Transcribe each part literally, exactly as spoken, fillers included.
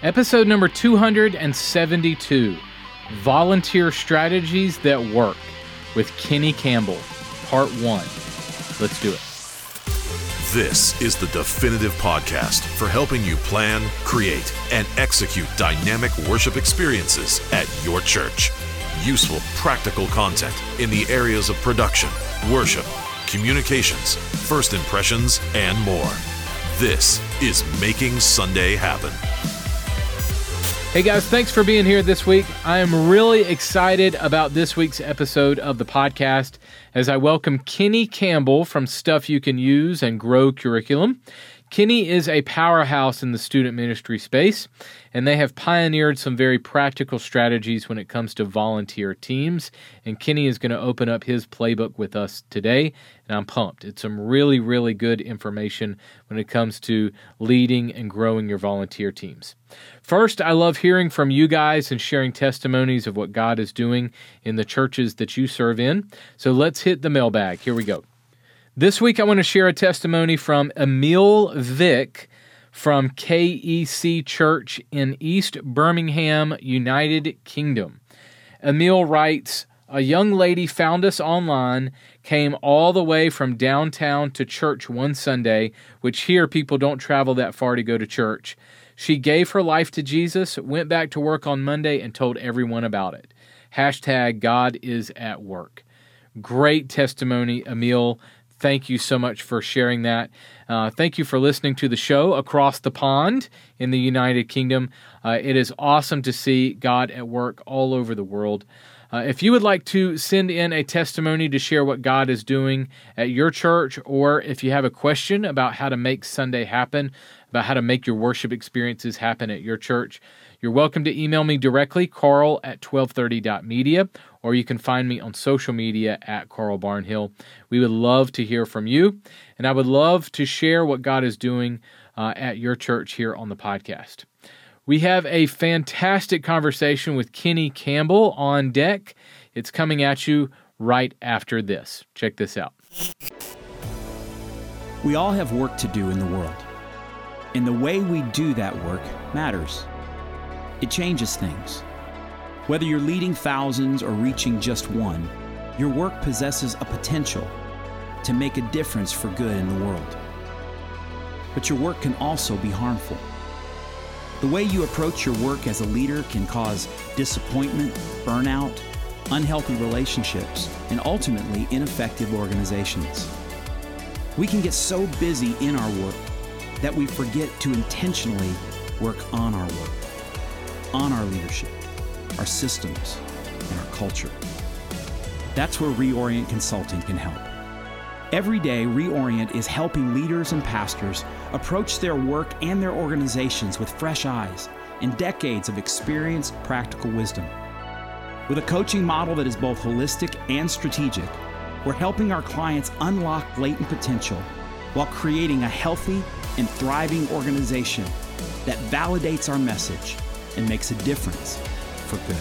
Episode number two hundred seventy-two, Volunteer Strategies That Work, with Kenny Campbell, Part one. Let's do it. This is the definitive podcast for helping you plan, create, and execute dynamic worship experiences at your church. Useful, practical content in the areas of production, worship, communications, first impressions, and more. This is Making Sunday Happen. Hey guys, thanks for being here this week. I am really excited about this week's episode of the podcast as I welcome Kenny Campbell from Stuff You Can Use and Grow Curriculum. Kenny is a powerhouse in the student ministry space, and they have pioneered some very practical strategies when it comes to volunteer teams. And Kenny is going to open up his playbook with us today, and I'm pumped. It's some really, really good information when it comes to leading and growing your volunteer teams. First, I love hearing from you guys and sharing testimonies of what God is doing in the churches that you serve in. So let's hit the mailbag. Here we go. This week, I want to share a testimony from Emil Vick from K E C Church in East Birmingham, United Kingdom. Emil writes, "A young lady found us online, came all the way from downtown to church one Sunday, which here people don't travel that far to go to church. She gave her life to Jesus, went back to work on Monday, and told everyone about it. Hashtag God is at work." Great testimony, Emil. Thank you so much for sharing that. Uh, thank you for listening to the show across the pond in the United Kingdom. Uh, it is awesome to see God at work all over the world. Uh, if you would like to send in a testimony to share what God is doing at your church, or if you have a question about how to make Sunday happen, about how to make your worship experiences happen at your church, you're welcome to email me directly, Carl at twelve thirty dot media, or you can find me on social media at Carl Barnhill. We would love to hear from you, and I would love to share what God is doing uh, at your church here on the podcast. We have a fantastic conversation with Kenny Campbell on deck. It's coming at you right after this. Check this out. We all have work to do in the world, and the way we do that work matters. It changes things. Whether you're leading thousands or reaching just one, your work possesses a potential to make a difference for good in the world. But your work can also be harmful. The way you approach your work as a leader can cause disappointment, burnout, unhealthy relationships, and ultimately ineffective organizations. We can get so busy in our work that we forget to intentionally work on our work, on our leadership, our systems, and our culture. That's where Reorient Consulting can help. Every day, Reorient is helping leaders and pastors approach their work and their organizations with fresh eyes and decades of experienced practical wisdom. With a coaching model that is both holistic and strategic, we're helping our clients unlock latent potential while creating a healthy and thriving organization that validates our message and makes a difference for good.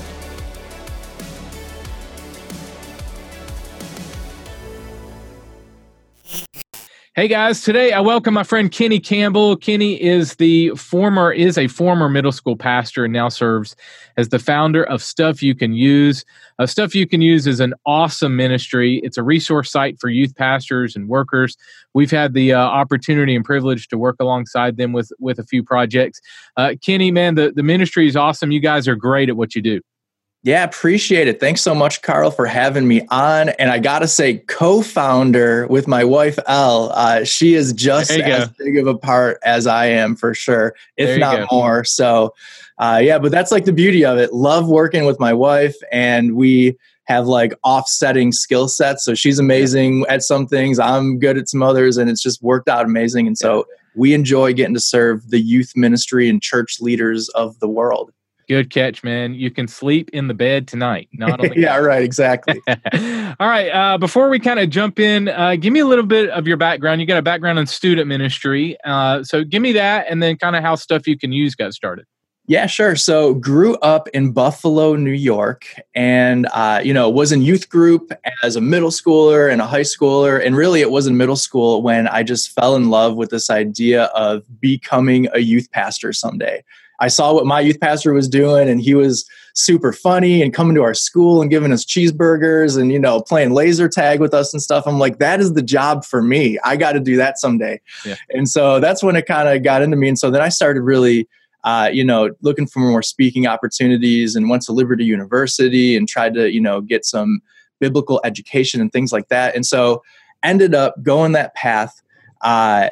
Hey guys, today I welcome my friend Kenny Campbell. Kenny is the former is a former middle school pastor and now serves as the founder of Stuff You Can Use. Uh, Stuff You Can Use is an awesome ministry. It's a resource site for youth pastors and workers. We've had the uh, opportunity and privilege to work alongside them with with a few projects. Uh, Kenny, man, the, the ministry is awesome. You guys are great at what you do. Yeah, appreciate it. Thanks so much, Carl, for having me on. And I got to say, co-founder with my wife, Elle. Uh, she is just as go. big of a part as I am, for sure, if not go. more. So, uh, yeah, but that's like the beauty of it. Love working with my wife, and we have like offsetting skill sets. So she's amazing at some things. I'm good at some others, and it's just worked out amazing. And so we enjoy getting to serve the youth ministry and church leaders of the world. Good catch, man. You can sleep in the bed tonight. Not on the yeah, right. Exactly. All right. Uh, before we kind of jump in, uh, give me a little bit of your background. You got a background in student ministry. Uh, so give me that, and then kind of how Stuff You Can Use got started. Yeah, sure. So grew up in Buffalo, New York, and, uh, you know, was in youth group as a middle schooler and a high schooler. And really it was in middle school when I just fell in love with this idea of becoming a youth pastor someday. I saw what my youth pastor was doing, and he was super funny and coming to our school and giving us cheeseburgers and, you know, playing laser tag with us and stuff. I'm like, that is the job for me. I got to do that someday. Yeah. And so that's when it kind of got into me. And so then I started really Uh, you know, looking for more speaking opportunities, and went to Liberty University and tried to, you know, get some biblical education and things like that. And so ended up going that path, uh,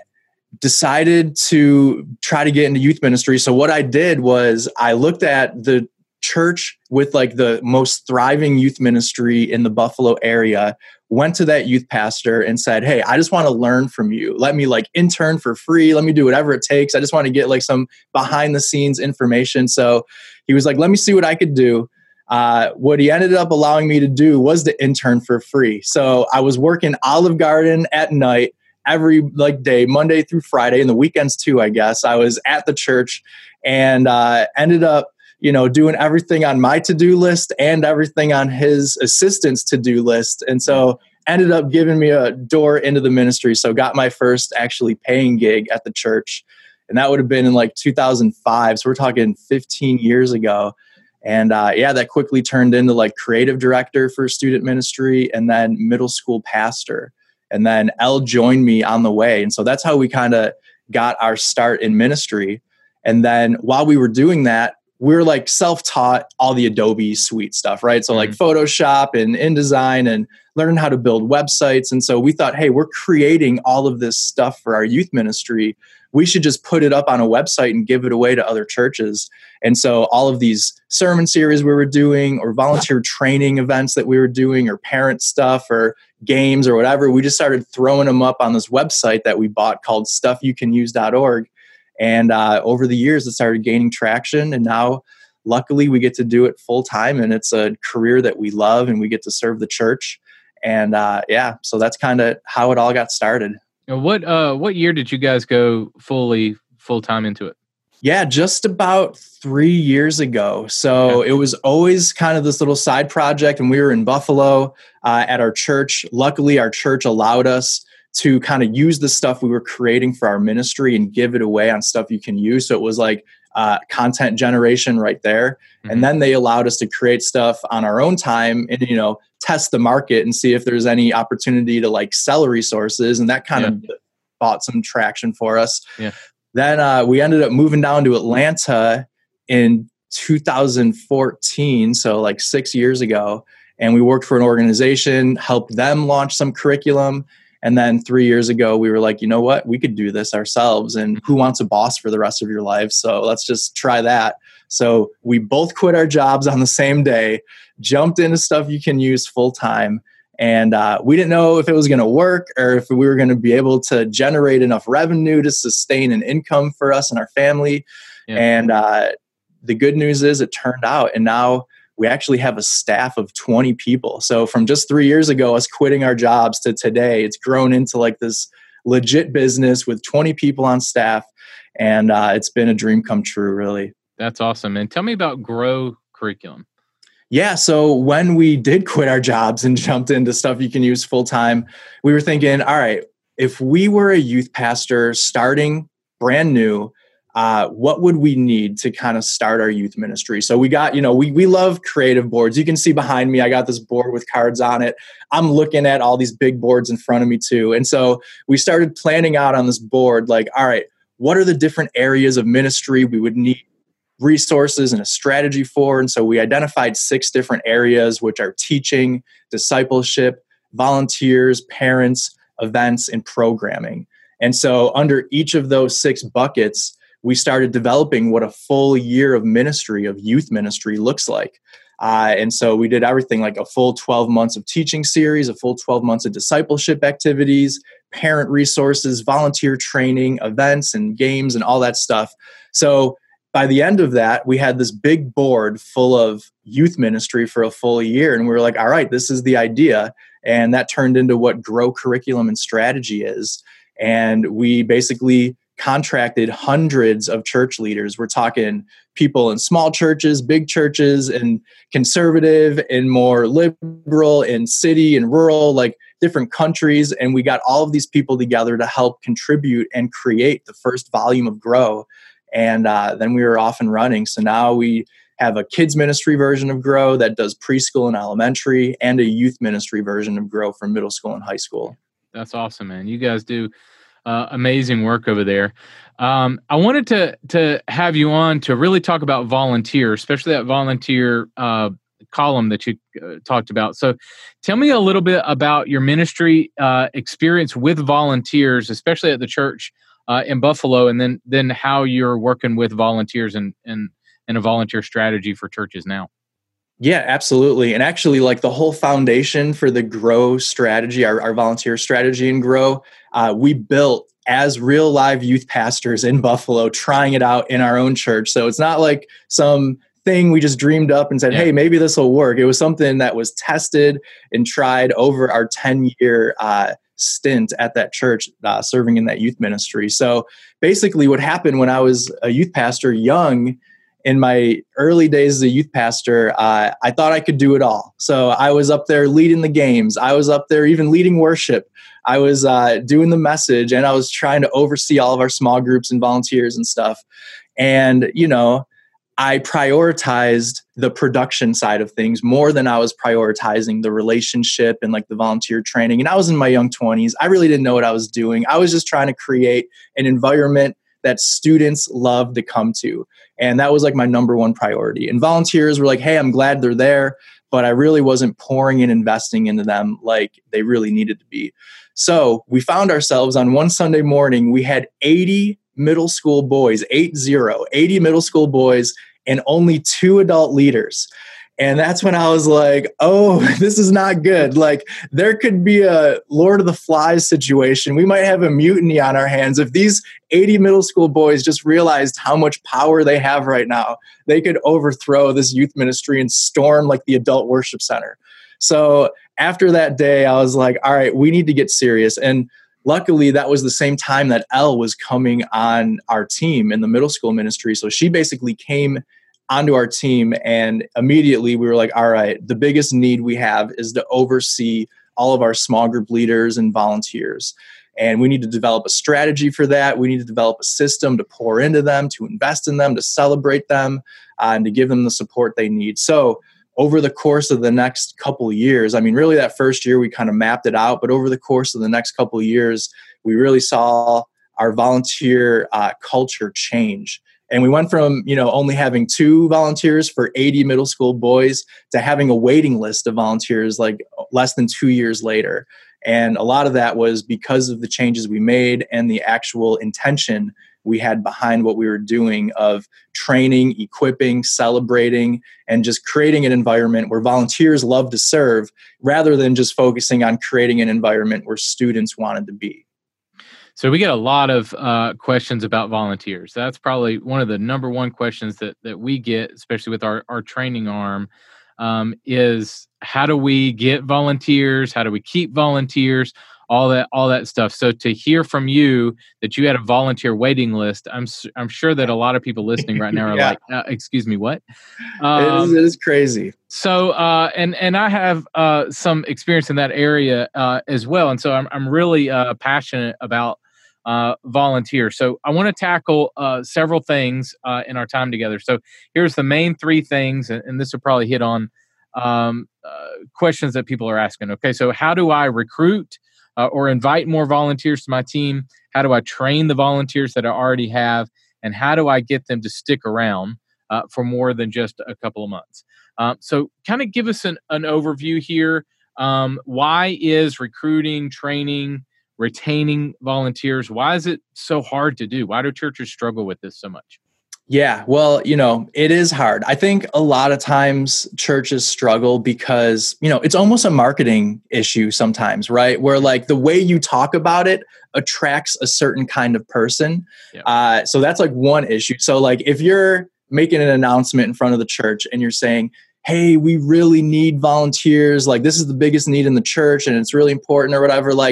decided to try to get into youth ministry. So what I did was I looked at the church with like the most thriving youth ministry in the Buffalo area, went to that youth pastor and said, hey, I just want to learn from you. Let me like intern for free. Let me do whatever it takes. I just want to get like some behind the scenes information. So he was like, let me see what I could do. Uh, what he ended up allowing me to do was to intern for free. So I was working Olive Garden at night every like day, Monday through Friday, and the weekends too, I guess. I was at the church and uh, ended up you know, doing everything on my to-do list and everything on his assistant's to-do list. And so ended up giving me a door into the ministry. So got my first actually paying gig at the church. And that would have been in like two thousand five. So we're talking fifteen years ago. And uh, yeah, that quickly turned into like creative director for student ministry and then middle school pastor. And then Elle joined me on the way. And so that's how we kind of got our start in ministry. And then while we were doing that, we're like self-taught all the Adobe suite stuff, right? So like Photoshop and InDesign and learning how to build websites. And so we thought, hey, we're creating all of this stuff for our youth ministry. We should just put it up on a website and give it away to other churches. And so all of these sermon series we were doing, or volunteer training events that we were doing, or parent stuff, or games or whatever, we just started throwing them up on this website that we bought called stuff you can use dot org. And uh, over the years, it started gaining traction. And now, luckily, we get to do it full time. And it's a career that we love, and we get to serve the church. And uh, yeah, so that's kind of how it all got started. What uh, what year did you guys go fully full time into it? Yeah, just about three years ago. So okay. It was always kind of this little side project. And we were in Buffalo uh, at our church. Luckily, our church allowed us to kind of use the stuff we were creating for our ministry and give it away on stuff you can use. So it was like uh, content generation right there. Mm-hmm. And then they allowed us to create stuff on our own time and, you know, test the market and see if there's any opportunity to like sell resources. And that kind yeah. of bought some traction for us. Yeah. Then uh, we ended up moving down to Atlanta in two thousand fourteen. So like six years ago. And we worked for an organization, helped them launch some curriculum. And then three years ago, we were like, you know what, we could do this ourselves. And who wants a boss for the rest of your life? So let's just try that. So we both quit our jobs on the same day, jumped into stuff you can use full time. And uh, we didn't know if it was going to work or if we were going to be able to generate enough revenue to sustain an income for us and our family. Yeah. And uh, the good news is it turned out. And now we actually have a staff of twenty people. So from just three years ago, us quitting our jobs to today, it's grown into like this legit business with twenty people on staff. And uh, it's been a dream come true, really. That's awesome. And tell me about Grow Curriculum. Yeah. So when we did quit our jobs and jumped into stuff you can use full time, we were thinking, all right, if we were a youth pastor starting brand new, Uh, what would we need to kind of start our youth ministry? So we got, you know, we we love creative boards. You can see behind me, I got this board with cards on it. I'm looking at all these big boards in front of me too. And so we started planning out on this board, like, all right, what are the different areas of ministry we would need resources and a strategy for? And so we identified six different areas, which are teaching, discipleship, volunteers, parents, events, and programming. And so under each of those six buckets, we started developing what a full year of ministry, of youth ministry looks like. Uh, and so we did everything like a full twelve months of teaching series, a full twelve months of discipleship activities, parent resources, volunteer training, events and games and all that stuff. So by the end of that, we had this big board full of youth ministry for a full year. And we were like, all right, this is the idea. And that turned into what Grow Curriculum and Strategy is. And we basically contracted hundreds of church leaders. We're talking people in small churches, big churches, and conservative and more liberal, in city and rural, like different countries. And we got all of these people together to help contribute and create the first volume of Grow. And uh, then we were off and running. So now we have a kids ministry version of Grow that does preschool and elementary, and a youth ministry version of Grow for middle school and high school. That's awesome, man. You guys do uh, amazing work over there. Um, I wanted to to have you on to really talk about volunteer, especially that volunteer uh, column that you uh, talked about. So tell me a little bit about your ministry uh, experience with volunteers, especially at the church uh, in Buffalo, and then then how you're working with volunteers and and and a volunteer strategy for churches now. Yeah, absolutely. And actually, like the whole foundation for the Grow strategy, our, our volunteer strategy in Grow, uh, we built as real live youth pastors in Buffalo, trying it out in our own church. So it's not like some thing we just dreamed up and said, yeah. hey, maybe this will work. It was something that was tested and tried over our ten-year uh, stint at that church, uh, serving in that youth ministry. So basically what happened when I was a youth pastor, young, in my early days as a youth pastor, uh, I thought I could do it all. So I was up there leading the games. I was up there even leading worship. I was uh, doing the message, and I was trying to oversee all of our small groups and volunteers and stuff. And, you know, I prioritized the production side of things more than I was prioritizing the relationship and like the volunteer training. And I was in my young twenties. I really didn't know what I was doing. I was just trying to create an environment that students love to come to. And that was like my number one priority. And volunteers were like, hey, I'm glad they're there, but I really wasn't pouring and investing into them like they really needed to be. So we found ourselves on one Sunday morning, we had eighty middle school boys, eight zero, eighty middle school boys, and only two adult leaders. And that's when I was like, oh, this is not good. Like, there could be a Lord of the Flies situation. We might have a mutiny on our hands. If these eighty middle school boys just realized how much power they have right now, they could overthrow this youth ministry and storm like the adult worship center. So after that day, I was like, all right, we need to get serious. And luckily, that was the same time that Elle was coming on our team in the middle school ministry. So she basically came onto our team, and immediately we were like, all right, the biggest need we have is to oversee all of our small group leaders and volunteers. And we need to develop a strategy for that. We need to develop a system to pour into them, to invest in them, to celebrate them, uh, and to give them the support they need. So over the course of the next couple of years, I mean, really that first year we kind of mapped it out, but over the course of the next couple of years, we really saw our volunteer uh, culture change. And we went from, you know, only having two volunteers for eighty middle school boys to having a waiting list of volunteers like less than two years later. And a lot of that was because of the changes we made and the actual intention we had behind what we were doing of training, equipping, celebrating, and just creating an environment where volunteers love to serve rather than just focusing on creating an environment where students wanted to be. So we get a lot of uh, questions about volunteers. That's probably one of the number one questions that that we get, especially with our, our training arm, um, is how do we get volunteers? How do we keep volunteers? All that, all that stuff. So to hear from you that you had a volunteer waiting list, I'm I'm sure that a lot of people listening right now are yeah. like, uh, "Excuse me, what?" Um, it, is, it is crazy. So, uh, and and I have uh, some experience in that area uh, as well, and so I'm I'm really uh, passionate about uh, volunteers. So I want to tackle uh, several things uh, in our time together. So here's the main three things, and, and this will probably hit on um, uh, questions that people are asking. Okay, so how do I recruit Uh, or invite more volunteers to my team? How do I train the volunteers that I already have? And how do I get them to stick around uh, for more than just a couple of months? Um, so kind of give us an, an overview here. Um, why is recruiting, training, retaining volunteers, why is it so hard to do? Why do churches struggle with this so much? Yeah, well, you know, it is hard. I think a lot of times churches struggle because, you know, it's almost a marketing issue sometimes, right? Where like the way you talk about it attracts a certain kind of person. Yeah. Uh, so that's like one issue. So like if you're making an announcement in front of the church and you're saying, hey, we really need volunteers, like this is the biggest need in the church and it's really important or whatever, like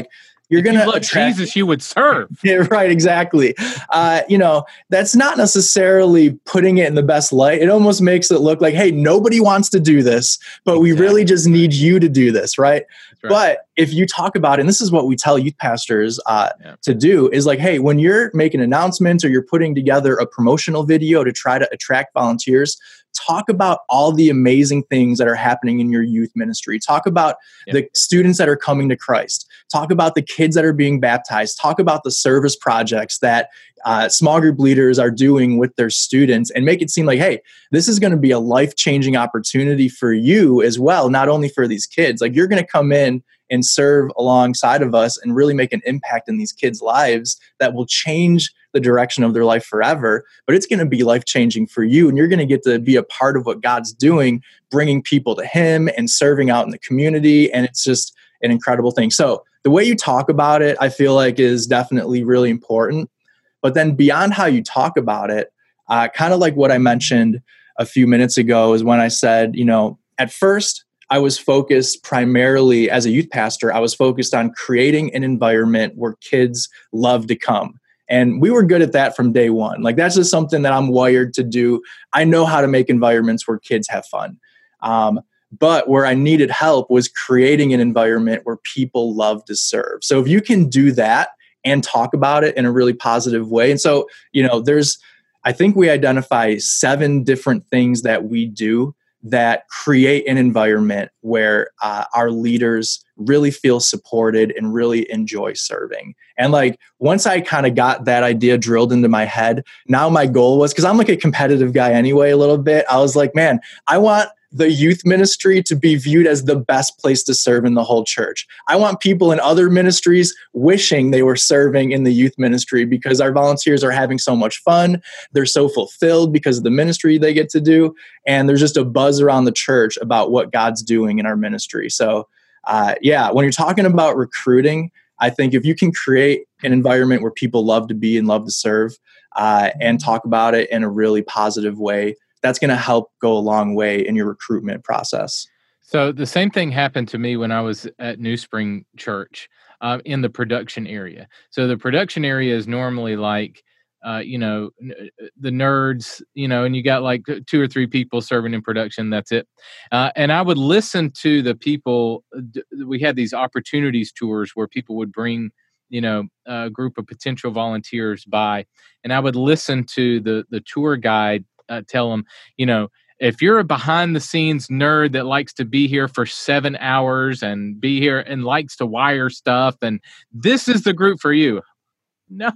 you're going to love attract Jesus, you would serve. Yeah, right, exactly. Uh, you know, that's not necessarily putting it in the best light. It almost makes it look like, hey, nobody wants to do this, but exactly. we really just need you to do this, right? right? But if you talk about it, and this is what we tell youth pastors uh, yeah. to do, is like, hey, when you're making announcements or you're putting together a promotional video to try to attract volunteers, talk about all the amazing things that are happening in your youth ministry. Talk about yep. the students that are coming to Christ. Talk about the kids that are being baptized. Talk about the service projects that uh, small group leaders are doing with their students, and make it seem like, hey, this is going to be a life-changing opportunity for you as well, not only for these kids. Like, you're going to come in and serve alongside of us and really make an impact in these kids' lives that will change the direction of their life forever, but it's going to be life-changing for you, and you're going to get to be a part of what God's doing, bringing people to Him and serving out in the community, and it's just an incredible thing. So the way you talk about it, I feel like, is definitely really important, but then beyond how you talk about it, uh, kind of like what I mentioned a few minutes ago is when I said, you know, at first, I was focused primarily as a youth pastor, I was focused on creating an environment where kids love to come. And we were good at that from day one. Like, that's just something that I'm wired to do. I know how to make environments where kids have fun. Um, but where I needed help was creating an environment where people love to serve. So if you can do that and talk about it in a really positive way. And so, you know, there's, I think we identify seven different things that we do that create an environment where uh, our leaders really feel supported and really enjoy serving. And like, once I kind of got that idea drilled into my head, now my goal was, because I'm like a competitive guy anyway, a little bit, I was like, man, I want the youth ministry to be viewed as the best place to serve in the whole church. I want people in other ministries wishing they were serving in the youth ministry, because our volunteers are having so much fun. They're so fulfilled because of the ministry they get to do. And there's just a buzz around the church about what God's doing in our ministry. So uh, yeah, when you're talking about recruiting, I think if you can create an environment where people love to be and love to serve uh, and talk about it in a really positive way, that's going to help go a long way in your recruitment process. So the same thing happened to me when I was at New Spring Church uh, in the production area. So the production area is normally like, uh, you know, n- the nerds, you know, and you got like two or three people serving in production. That's it. Uh, and I would listen to the people. D- we had these opportunities tours where people would bring, you know, a group of potential volunteers by, and I would listen to the the tour guide Uh, tell them, you know, if you're a behind the scenes nerd that likes to be here for seven hours and be here and likes to wire stuff, and this is the group for you. No,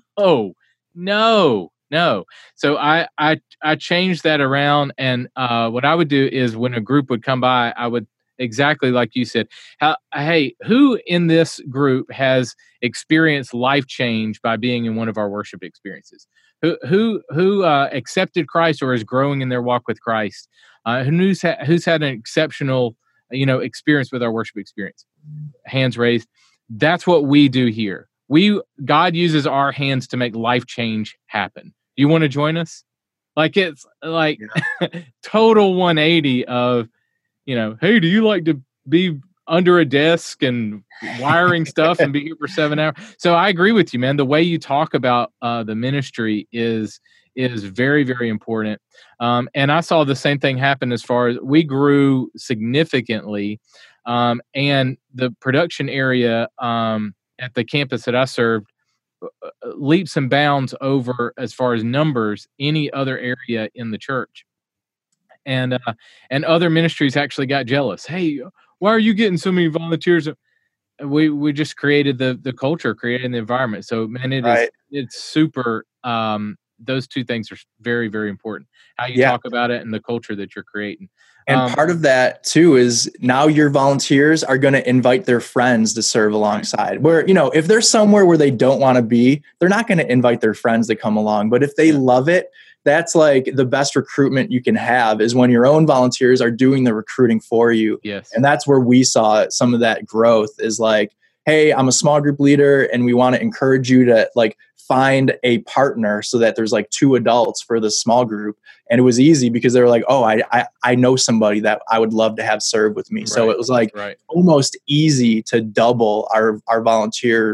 no, no. So I, I, I changed that around. And uh, what I would do is when a group would come by, I would exactly like you said, how, hey, who in this group has experienced life change by being in one of our worship experiences? Who who who uh, accepted Christ or is growing in their walk with Christ? Uh, who's ha- who's had an exceptional, you know, experience with our worship experience? Hands raised. That's what we do here. We God uses our hands to make life change happen. Do you want to join us? Like, it's like yeah. total one eighty of, you know, hey, do you like to be under a desk and wiring stuff and be here for seven hours? So I agree with you, man. The way you talk about uh, the ministry is is very, very important. Um, and I saw the same thing happen as far as we grew significantly. Um, and the production area um, at the campus that I served uh, leaps and bounds over, as far as numbers, any other area in the church. And uh, and other ministries actually got jealous. Hey, why are you getting so many volunteers? We we just created the the culture, created the environment. So man, it right. is it's super. Um, those two things are very, very important. How you yeah. talk about it and the culture that you're creating. And um, part of that too is now your volunteers are going to invite their friends to serve alongside. Right. Where, you know, if they're somewhere where they don't want to be, they're not going to invite their friends to come along. But if they yeah. love it, that's like the best recruitment you can have, is when your own volunteers are doing the recruiting for you. Yes. And that's where we saw some of that growth, is like, hey, I'm a small group leader and we want to encourage you to like find a partner so that there's like two adults for the small group. And it was easy because they were like, oh, I I, I know somebody that I would love to have serve with me. Right. So it was like right. almost easy to double our, our volunteer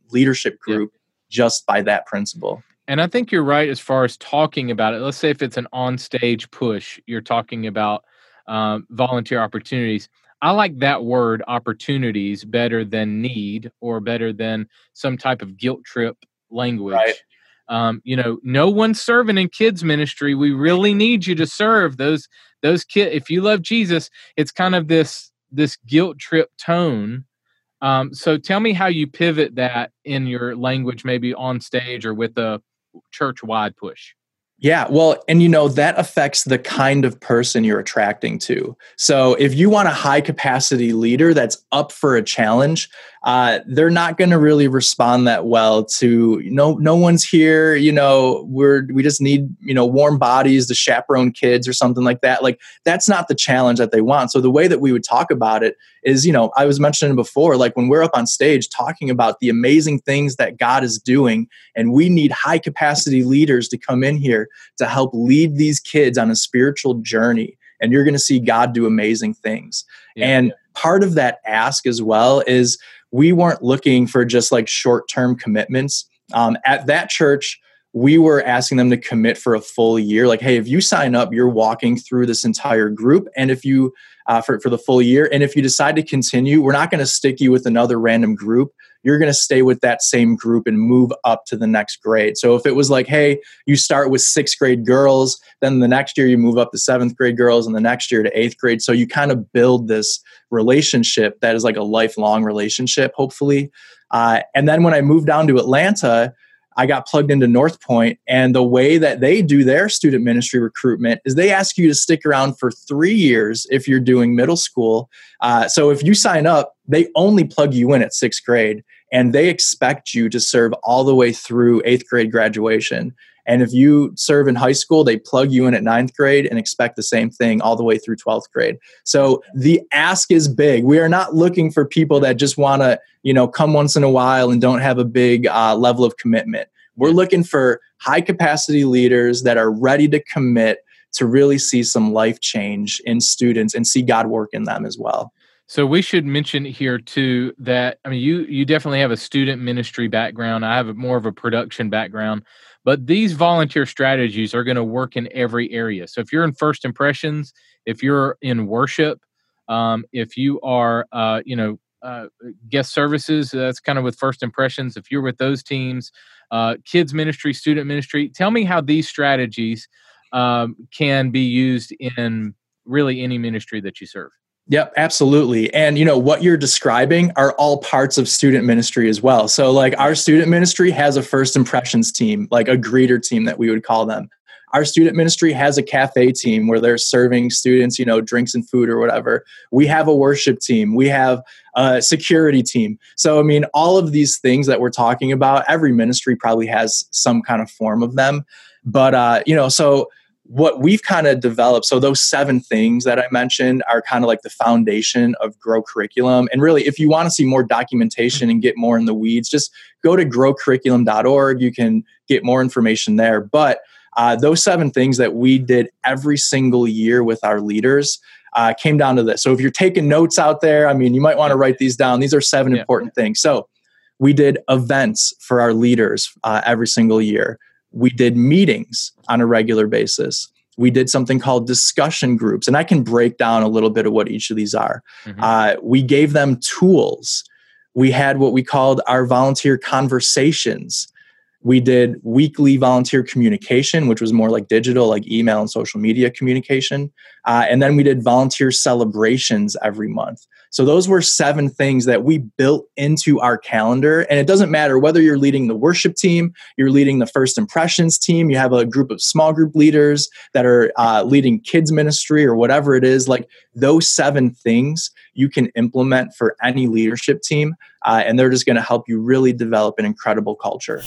leadership group yeah. just by that principle. And I think you're right as far as talking about it. Let's say if it's an on-stage push, you're talking about um, volunteer opportunities. I like that word opportunities better than need or better than some type of guilt trip language. Right. Um, you know, no one's serving in kids ministry. We really need you to serve those those kids. If you love Jesus, it's kind of this this guilt trip tone. Um, so tell me how you pivot that in your language, maybe on stage or with a church-wide push. Yeah, well, and you know, that affects the kind of person you're attracting to. So if you want a high capacity leader that's up for a challenge, uh, they're not going to really respond that well to, no, no one's here, you know, we're, we just need, you know, warm bodies to chaperone kids or something like that. Like, that's not the challenge that they want. So the way that we would talk about it is, you know, I was mentioning before, like when we're up on stage talking about the amazing things that God is doing, and we need high capacity leaders to come in here to help lead these kids on a spiritual journey. And you're going to see God do amazing things. Yeah. And part of that ask as well is we weren't looking for just like short-term commitments. Um, at that church, we were asking them to commit for a full year. Like, hey, if you sign up, you're walking through this entire group. And if you, uh, for, for the full year, and if you decide to continue, we're not going to stick you with another random group. You're going to stay with that same group and move up to the next grade. So if it was like, hey, you start with sixth grade girls, then the next year you move up to seventh grade girls, and the next year to eighth grade. So you kind of build this relationship that is like a lifelong relationship, hopefully. Uh, and then when I moved down to Atlanta, I got plugged into North Point, and the way that they do their student ministry recruitment is they ask you to stick around for three years if you're doing middle school. Uh, so if you sign up, they only plug you in at sixth grade, and they expect you to serve all the way through eighth grade graduation. And if you serve in high school, they plug you in at ninth grade and expect the same thing all the way through twelfth grade. So the ask is big. We are not looking for people that just want to, you know, come once in a while and don't have a big uh, level of commitment. We're looking for high capacity leaders that are ready to commit to really see some life change in students and see God work in them as well. So we should mention here too that, I mean, you you definitely have a student ministry background. I have a, more of a production background, but these volunteer strategies are going to work in every area. So if you're in first impressions, if you're in worship, um, if you are, uh, you know, uh, guest services, that's kind of with first impressions. If you're with those teams, uh, kids ministry, student ministry, tell me how these strategies um, can be used in really any ministry that you serve. Yep, absolutely. And you know, what you're describing are all parts of student ministry as well. So like our student ministry has a first impressions team, like a greeter team that we would call them. Our student ministry has a cafe team where they're serving students, you know, drinks and food or whatever. We have a worship team. We have a security team. So, I mean, all of these things that we're talking about, every ministry probably has some kind of form of them. But, uh, you know, so what we've kind of developed, so those seven things that I mentioned are kind of like the foundation of Grow Curriculum. And really, if you want to see more documentation and get more in the weeds, just go to grow curriculum dot org. You can get more information there. But uh, those seven things that we did every single year with our leaders uh, came down to this. So if you're taking notes out there, I mean, you might want to write these down. These are seven yeah. important things. So we did events for our leaders uh, every single year. We did meetings on a regular basis. We did something called discussion groups, and I can break down a little bit of what each of these are. Mm-hmm. Uh, we gave them tools. We had what we called our volunteer conversations. We did weekly volunteer communication, which was more like digital, like email and social media communication. Uh, and then we did volunteer celebrations every month. So those were seven things that we built into our calendar. And it doesn't matter whether you're leading the worship team, you're leading the first impressions team, you have a group of small group leaders that are uh, leading kids ministry or whatever it is, like those seven things you can implement for any leadership team. Uh, and they're just going to help you really develop an incredible culture.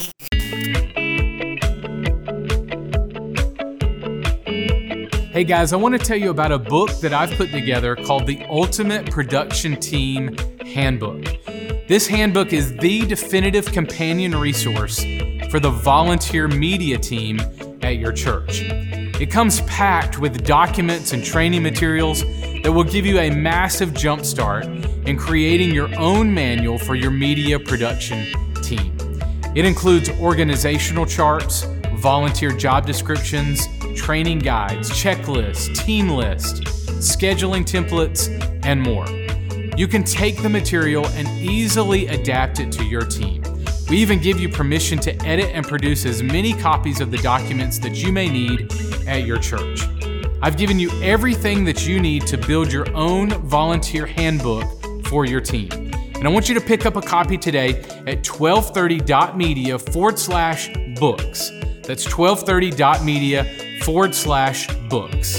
Hey guys, I want to tell you about a book that I've put together called the Ultimate Production Team Handbook. This handbook is the definitive companion resource for the volunteer media team at your church. It comes packed with documents and training materials that will give you a massive jump start in creating your own manual for your media production team. It includes organizational charts, volunteer job descriptions, training guides, checklists, team lists, scheduling templates, and more. You can take the material and easily adapt it to your team. We even give you permission to edit and produce as many copies of the documents that you may need at your church. I've given you everything that you need to build your own volunteer handbook for your team. And I want you to pick up a copy today at twelve thirty dot media forward slash books. That's twelve thirty dot media forward slash books.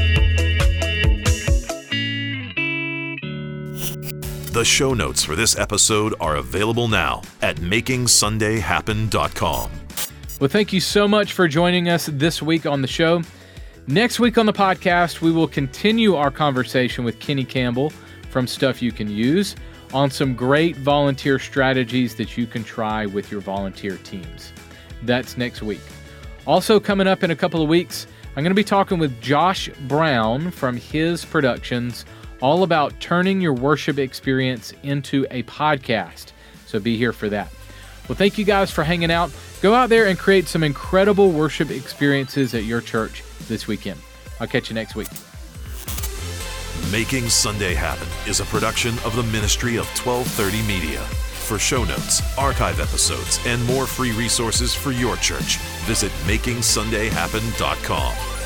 The show notes for this episode are available now at making sunday happen dot com. Well, thank you so much for joining us this week on the show. Next week on the podcast, we will continue our conversation with Kenny Campbell from Stuff You Can Use on some great volunteer strategies that you can try with your volunteer teams. That's next week. Also coming up in a couple of weeks, I'm going to be talking with Josh Brown from His Productions all about turning your worship experience into a podcast. So be here for that. Well, thank you guys for hanging out. Go out there and create some incredible worship experiences at your church this weekend. I'll catch you next week. Making Sunday Happen is a production of the Ministry of twelve thirty Media. For show notes, archive episodes, and more free resources for your church, visit making sunday happen dot com.